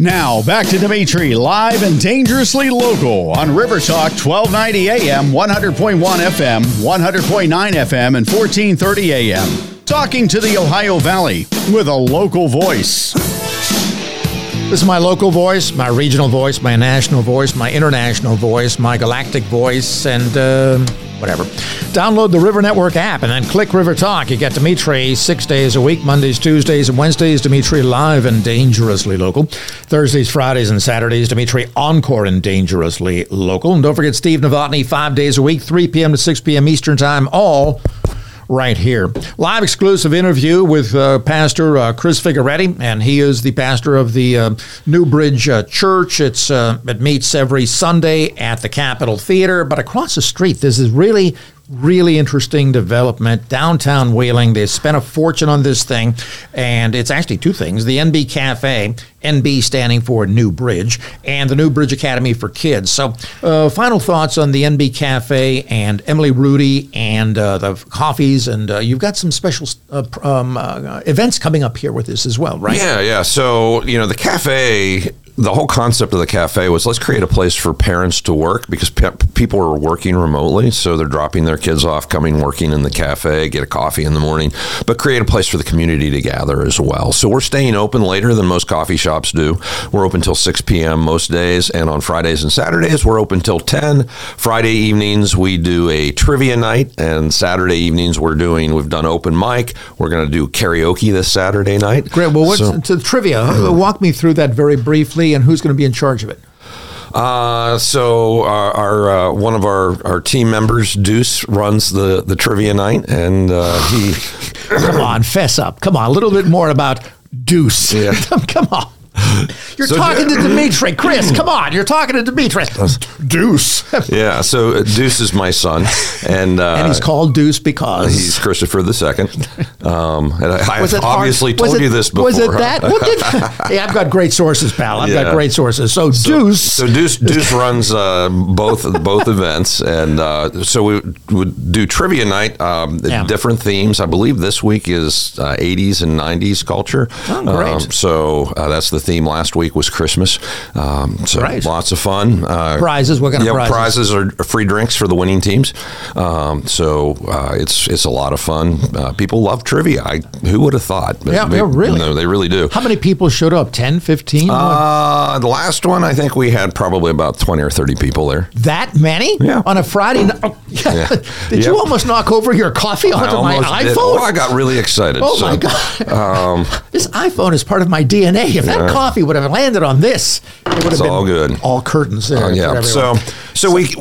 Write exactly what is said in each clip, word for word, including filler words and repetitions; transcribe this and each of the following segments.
Now, back to Dimitri, live and dangerously local on River Talk, twelve ninety A M, one hundred point one F M, one hundred point nine F M, and fourteen thirty A M. Talking to the Ohio Valley with a local voice. This is my local voice, my regional voice, my national voice, my international voice, my galactic voice, and uh, whatever. Download the River Network app and then click River Talk. You get Dimitri six days a week, Mondays, Tuesdays, and Wednesdays, Dimitri live and dangerously local. Thursdays, Fridays, and Saturdays, Dimitri encore and dangerously local. And don't forget Steve Novotny, five days a week, three p.m. to six p.m. Eastern Time, all right here. Live exclusive interview with uh, Pastor uh, Chris Figaretti, and he is the pastor of the uh, New Bridge uh, Church. It's uh, it meets every Sunday at the Capitol Theater, but across the street, this is really, really interesting development. Downtown Wheeling, they spent a fortune on this thing, and it's actually two things. The N B Cafe, N B standing for New Bridge, and the New Bridge Academy for Kids. So uh, final thoughts on the N B Cafe and Emily Rudy and uh, the coffees, and uh, you've got some special uh, um, uh, events coming up here with this as well, right? Yeah, yeah. So, you know, the cafe, the whole concept of the cafe was let's create a place for parents to work because pe- people are working remotely. So they're dropping their kids off, coming working in the cafe, get a coffee in the morning, but create a place for the community to gather as well. So we're staying open later than most coffee shops do. We're open till six p.m. most days. And on Fridays and Saturdays, we're open till ten. Friday evenings, we do a trivia night. And Saturday evenings, we're doing, we've done open mic. We're going to do karaoke this Saturday night. Great. Well, what's so, to the trivia? Uh, walk me through that very briefly, and who's going to be in charge of it? Uh, so our, our uh, one of our, our team members, Deuce, runs the, the trivia night, and uh, he... Come on, fess up. Come on, a little bit more about Deuce. Yeah. Come on. You're so talking De- to Dimitri. Chris, come on. You're talking to Dimitri. Deuce. Yeah, so Deuce is my son. And uh, and he's called Deuce because... He's Christopher the Second. Um, and I, I've was it obviously hard? told was you it, this before. Was it that? What did, yeah, I've got great sources, pal. I've Yeah. got great sources. So, So, Deuce... so Deuce, Deuce runs uh, both both events, and uh, so we would do trivia night, um, Yeah. different themes. I believe this week is uh, eighties and nineties culture. Oh, great. Um, so uh, that's the theme. Last week was Christmas. Um, so Right. lots of fun. Uh, Prizes. What kind of yeah, prizes? prizes are free drinks for the winning teams. Um, so uh, it's it's a lot of fun. Uh, people love trivia. I, who would have thought? But Yeah, they, yeah, really. No, they really do. How many people showed up? ten, fifteen? Uh, the last one, I think we had probably about twenty or thirty people there. That many? Yeah. On a Friday night? Oh, yeah. Yeah. Did Yep. you almost knock over your coffee onto my almost iPhone? did. Oh, I got really excited. Oh, so, my God. Um, This iPhone is part of my D N A. If that Yeah. coffee would have landed on this, it would have It's been all good. all curtains there. uh, for yeah. So, everyone. so we.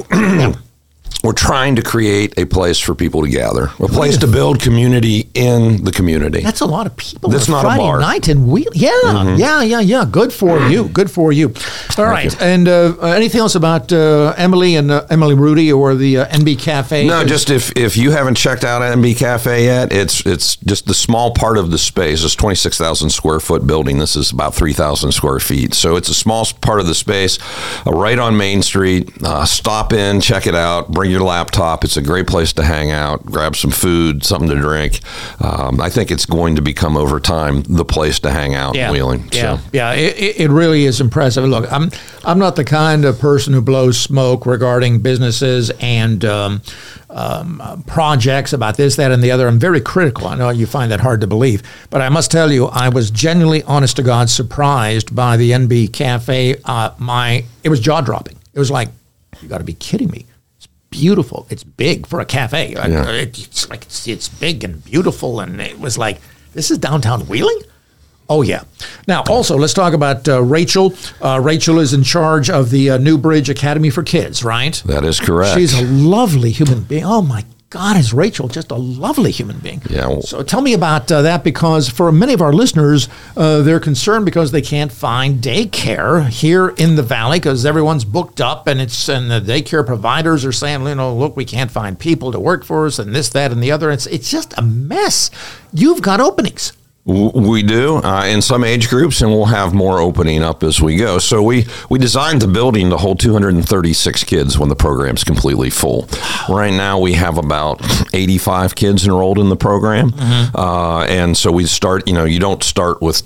We're trying to create a place for people to gather, a place to build community in the community. That's a lot of people. That's on not a Friday bar. night and we, yeah, Mm-hmm. yeah, yeah, yeah. Good for you. Good for you. All right. And uh, anything else about uh, Emily and uh, Emily Rudy or the uh, N B Cafe? No, just if, if you haven't checked out N B Cafe yet, it's it's just the small part of the space. It's twenty-six thousand square foot building. This is about three thousand square feet. So it's a small part of the space uh, right on Main Street. Uh, stop in, check it out, bring your laptop. It's a great place to hang out, grab some food, something to drink. Um, I think it's going to become over time the place to hang out Yeah, in Wheeling. yeah, So. yeah. It, it really is impressive. Look, I'm I'm not the kind of person who blows smoke regarding businesses and um, um, uh, projects about this, that, and the other. I'm very critical. I know you find that hard to believe, but I must tell you, I was genuinely, honest to God, surprised by the N B Cafe. Uh, my it was jaw dropping. It was like, you got to be kidding me. Beautiful. It's big for a cafe. Yeah. It's like it's, it's big and beautiful, and it was like, this is downtown Wheeling? Oh, yeah. Now, also, let's talk about uh, Rachel. Uh, Rachel is in charge of the uh, New Bridge Academy for Kids, right? That is correct. She's a lovely human being. Oh, my God, is Rachel just a lovely human being? Yeah. Well, So tell me about uh, that, because for many of our listeners, uh, they're concerned because they can't find daycare here in the Valley because everyone's booked up, and it's and the daycare providers are saying, you know, look, we can't find people to work for us, and this, that, and the other. It's it's just a mess. You've got openings. We do uh, in some age groups, and we'll have more opening up as we go. So we, we designed the building to hold two hundred thirty-six kids when the program's completely full. Right now, we have about eighty-five kids enrolled in the program. Mm-hmm. Uh, and so we start, you know, you don't start with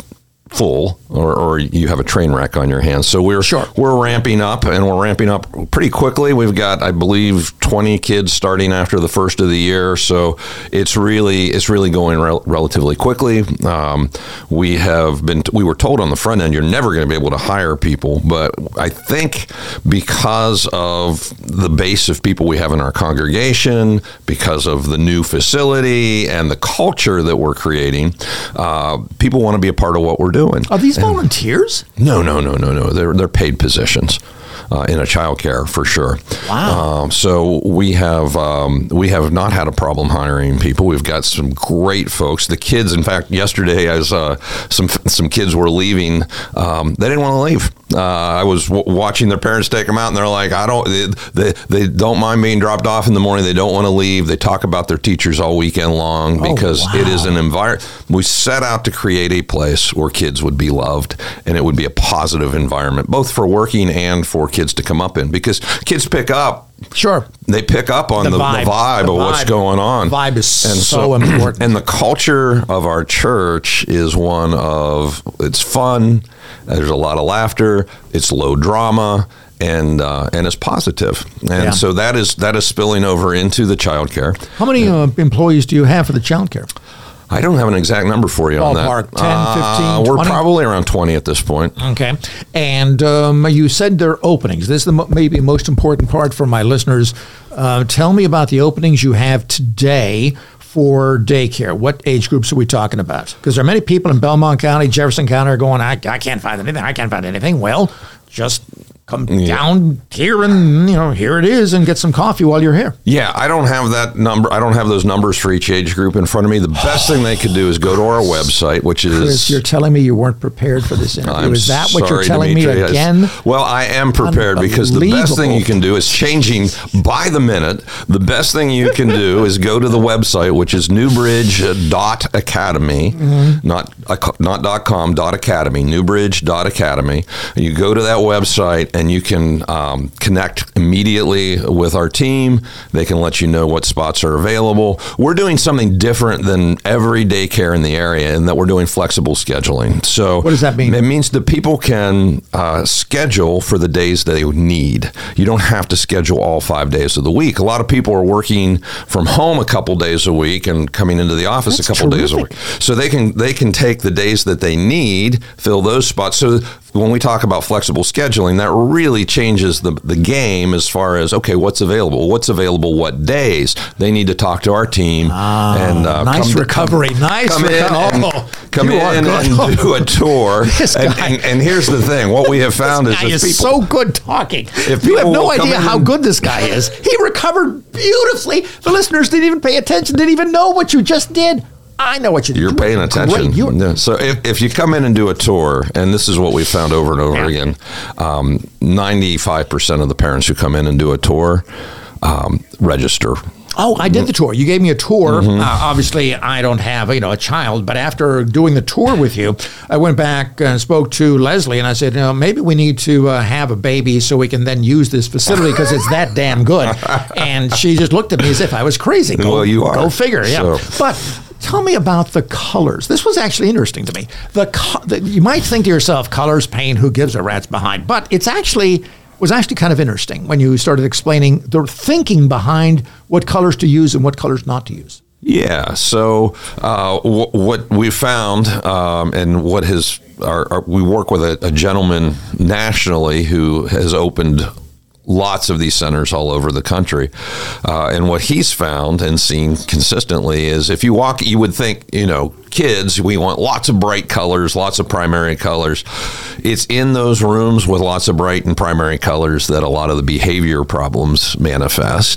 full or, or you have a train wreck on your hands. So we're Sure. we're ramping up, and we're ramping up pretty quickly. We've got, I believe, twenty kids starting after the first of the year. So it's really it's really going rel- relatively quickly. Um, we have been we were told on the front end you're never going to be able to hire people, but I think because of the base of people we have in our congregation, because of the new facility and the culture that we're creating, uh, people want to be a part of what we're doing. Are these volunteers? No, no, no, no, no. They're they're paid positions uh, in a childcare for sure. Wow. Um, so we have um, we have not had a problem hiring people. We've got some great folks. The kids, in fact, yesterday as uh, some some kids were leaving, um, they didn't want to leave. Uh, I was w- watching their parents take them out, and they're like, "I don't." They, they they don't mind being dropped off in the morning. They don't want to leave. They talk about their teachers all weekend long because oh, wow. it is an environment. We set out to create a place where kids would be loved, and it would be a positive environment, both for working and for kids to come up in. Because kids pick up. Sure. They pick up on The the, the vibe. vibe, The of what's vibe. going on. The vibe is and so important. And the culture of our church is one of, it's fun, there's a lot of laughter, it's low drama, and uh, and it's positive. And Yeah. so that is that is spilling over into the childcare. How many uh, employees do you have for the childcare? I don't have an exact number for you on that. Ballpark, ten, Uh, fifteen, we're twenty? probably around twenty at this point. Okay. And um, you said there are openings. This is the mo- maybe most important part for my listeners. Uh, tell me about the openings you have today for daycare. What age groups are we talking about? Because there are many people in Belmont County, Jefferson County are going, I, I can't find anything. I can't find anything. Well, just come down here and, you know, here it is, and get some coffee while you're here. Yeah, I don't have that number. I don't have those numbers for each age group in front of me. The best thing they could do is go to our website, which is... Chris, you're telling me you weren't prepared for this interview. I'm Is that what you're sorry, telling Dimitri. me Yes. again? Well, I am prepared because the best thing Unbelievable. you can do is changing by the minute. The best thing you can do is go to the website, which is newbridge dot academy, Mm-hmm. not not dot com, dot academy, newbridge dot academy. You go to that website and you can um, connect immediately with our team. They can let you know what spots are available. We're doing something different than every daycare in the area in that we're doing flexible scheduling. So What does that mean? It means that people can uh, schedule for the days they need. You don't have to schedule all five days of the week. A lot of people are working from home a couple days a week and coming into the office That's a couple days a terrific. week. So they can they can take the days that they need, fill those spots. So when we talk about flexible scheduling, that really changes the the game as far as, okay, what's available? What's available what days? They need to talk to our team. and uh, nice come to- recovery. Nice come in recovery. and, Oh, come you are in good. and do a tour. This and, guy- and, and here's the thing. What we have found is This guy if is people, so good talking. If You have people no will come idea in how and- good this guy is. He recovered beautifully. The listeners didn't even pay attention, didn't even know what you just did. I know what you did. You're paying attention. Great. You're- Yeah. So if, if you come in and do a tour, and this is what we've found over and over Yeah. again, um, ninety-five percent of the parents who come in and do a tour um, register. Oh, I did the tour. You gave me a tour. Mm-hmm. Uh, obviously, I don't have you know a child, but after doing the tour with you, I went back and spoke to Leslie, and I said, you know, maybe we need to uh, have a baby so we can then use this facility because it's that damn good. And she just looked at me as if I was crazy. Go, Well, you are. Go figure. Yeah. So- But tell me about the colors. This was actually interesting to me. The, co- the you might think to yourself, colors, paint, who gives a rat's behind? But it's actually was actually kind of interesting when you started explaining the thinking behind what colors to use and what colors not to use. Yeah. So uh, w- what we found, um, and what has, our, our, we work with a, a gentleman nationally who has opened lots of these centers all over the country. Uh, and what he's found and seen consistently is if you walk, you would think, you know, kids, we want lots of bright colors, lots of primary colors. It's in those rooms with lots of bright and primary colors that a lot of the behavior problems manifest.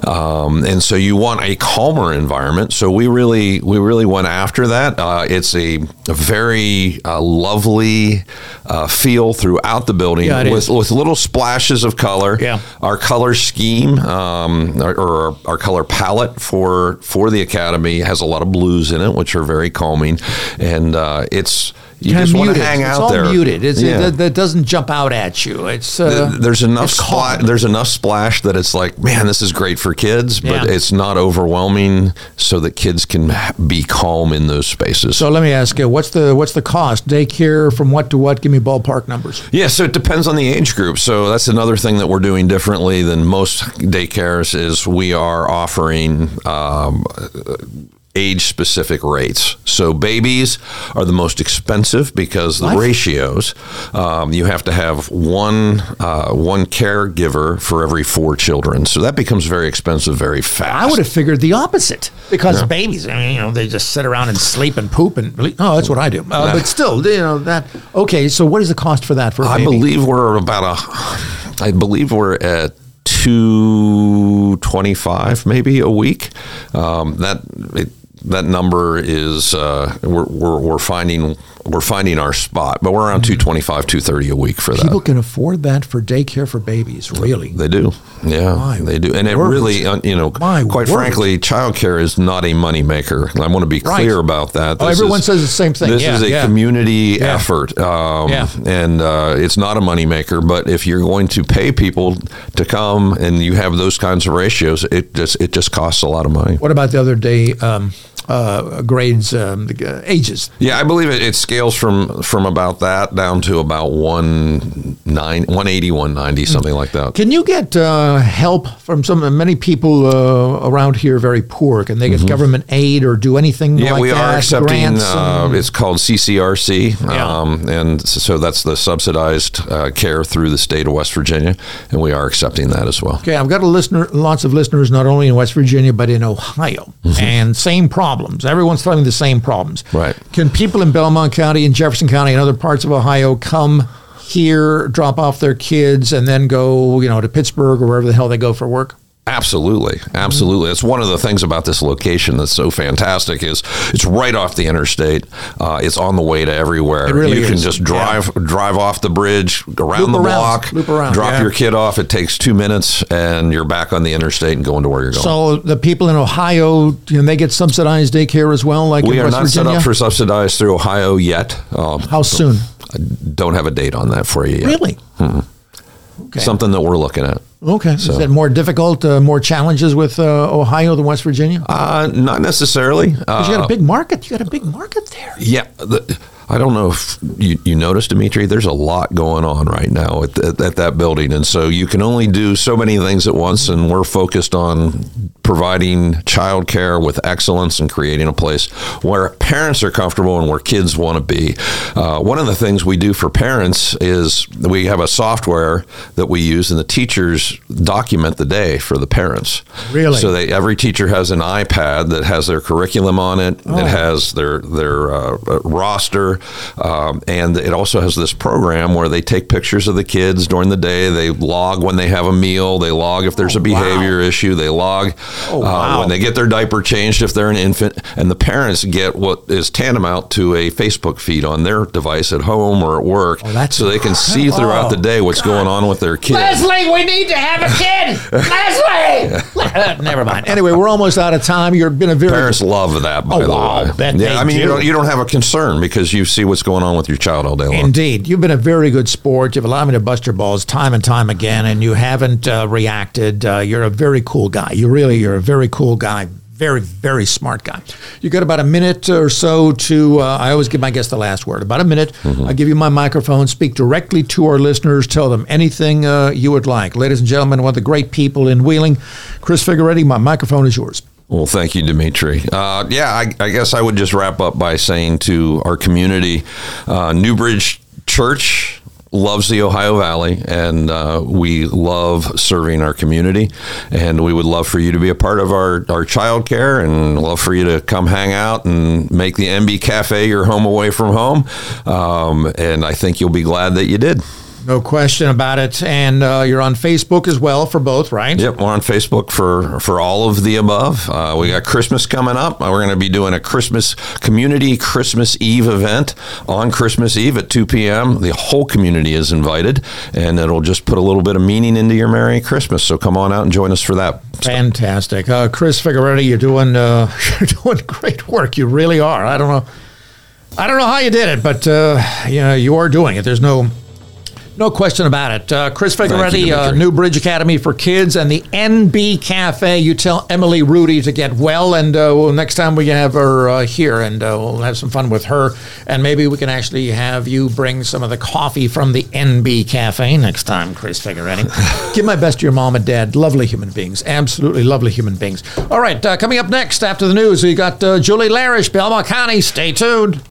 Um, and so you want a calmer environment. So we really, we really went after that. Uh, it's a, a very uh, lovely uh, feel throughout the building Yeah, it with, is. with little splashes of color. Yeah. Our color scheme, um, or, or our, our color palette for for the academy has a lot of blues in it, which are very calming, and uh, it's You Kinda just want to muted. hang it's out all there. muted. It's, Yeah. it, that doesn't jump out at you. It's uh, there's enough it's spla- calm. there's enough splash that it's like, man, this is great for kids, but Yeah. it's not overwhelming, so that kids can be calm in those spaces. So let me ask you, what's the what's the cost? Daycare from what to what? Give me ballpark numbers. Yeah, so it depends on the age group. So that's another thing that we're doing differently than most daycares is we are offering um, age-specific rates. So babies are the most expensive because the What? ratios, um, you have to have one uh, one caregiver for every four children. So that becomes very expensive very fast. I would have figured the opposite because babies, I mean, you know, they just sit around and sleep and poop and oh, that's what I do. Uh, but still, you know that. Okay, so what is the cost for that for a I baby? believe we're about a, I believe we're at two twenty-five maybe a week. Um, that it, that number is uh, we're, we're we're finding we're finding our spot, but we're around two twenty-five, two thirty a week for that. People can afford that for daycare for babies, really. They do, yeah, My they do, and it word. really, uh, you know, My quite word. frankly, childcare is not a money maker. I want to be Right. clear about that. Oh, This everyone is- says the same thing. This Yeah, is a yeah. community Yeah. effort, um, Yeah. and uh, it's not a money maker. But if you're going to pay people to come and you have those kinds of ratios, it just it just costs a lot of money. What about the other day um, uh, grades, um, the, uh, ages? Yeah, I believe it, it scales from from about that down to about one nine, one eighty, one ninety, something like that. Can you get uh, help from some many people uh, around here very poor? Can they get government aid or do anything Yeah, like we that? are accepting. Grants Uh, and- it's called C C R C, Yeah. um, and so that's the subsidized uh, care through the state of West Virginia, and we are accepting that as well. Okay, I've got a listener, lots of listeners, not only in West Virginia but in Ohio, and same problems. Everyone's having the same problems. Right. Can people in Belmont County and Jefferson County and other parts of Ohio come here, drop off their kids, and then go, you know, to Pittsburgh or wherever the hell they go for work? Absolutely, absolutely. It's one of the things about this location that's so fantastic is it's right off the interstate. Uh, it's on the way to everywhere. It really you can is. just drive drive off the bridge, around Loop the around, block, loop around, drop yeah. your kid off. It takes two minutes, and you're back on the interstate and going to where you're going. So the people in Ohio, can they get subsidized daycare as well, like we in are West not set Virginia? up for subsidized through Ohio yet. Um, How soon? I don't have a date on that for you yet. Really? Okay. Something that we're looking at. Okay. Is it more difficult, uh, more challenges with uh, Ohio than West Virginia? Uh, not necessarily. 'Cause you got Uh, a big market. You got a big market there. yeah. The, I don't know if you, you noticed, Dimitri, there's a lot going on right now at, at, at that building. And so you can only do so many things at once. And we're focused on providing childcare with excellence and creating a place where parents are comfortable and where kids want to be. Uh, one of the things we do for parents is we have a software that we use, and the teachers document the day for the parents. Really? So they, every teacher has an iPad that has their curriculum on it. Oh. It has their, their uh, roster. Um, and it also has this program where they take pictures of the kids during the day. They log when they have a meal. They log if there's Oh, a behavior issue. They log Oh, uh, wow. when they get their diaper changed if they're an infant. And the parents get what is tantamount to a Facebook feed on their device at home or at work. Oh, that's so they can see throughout the day what's going on with their kids. Leslie, we need to have a kid. Leslie. Never mind. Anyway, we're almost out of time. You've been a very Parents love that, by Oh, the wow. way. Bet yeah, they I mean, you do. don't, you don't have a concern because you see what's going on with your child all day long. Indeed. You've been a very good sport. You've allowed me to bust your balls time and time again, and you haven't uh, reacted. Uh, you're a very cool guy. You really, you're a very cool guy. Very, very smart guy. You got about a minute or so to, uh, I always give my guests the last word. About a minute. Mm-hmm. I give you my microphone. Speak directly to our listeners. Tell them anything uh, you would like. Ladies and gentlemen, one of the great people in Wheeling, Chris Figueretti, my microphone is yours. Well, thank you, Dimitri. Uh, yeah, I, I guess I would just wrap up by saying to our community, uh, Newbridge Church loves the Ohio Valley, and uh, we love serving our community, and we would love for you to be a part of our, our child care, and love for you to come hang out and make the N B Cafe your home away from home, um, and I think you'll be glad that you did. No question about it. And uh, you're on Facebook as well for both, right? Yep, we're on Facebook for, for all of the above. Uh, we got Christmas coming up. We're going to be doing a Christmas community Christmas Eve event on Christmas Eve at two p.m. The whole community is invited, and it'll just put a little bit of meaning into your Merry Christmas. So come on out and join us for that. Fantastic. Uh, Chris Figueretti, you're doing uh, you're doing great work. You really are. I don't know. I don't know how you did it, but uh, you know, you are doing it. There's no no question about it. Uh, Chris Figueretti, uh, New Bridge Academy for Kids, and the N B Cafe. You tell Emily Rudy to get well, and uh, well, next time we can have her uh, here, and uh, we'll have some fun with her, and maybe we can actually have you bring some of the coffee from the N B Cafe next time, Chris Figueretti. Give my best to your mom and dad. Lovely human beings. Absolutely lovely human beings. All right, uh, coming up next after the news, we got uh, Julie Larish, Belmont County. Stay tuned.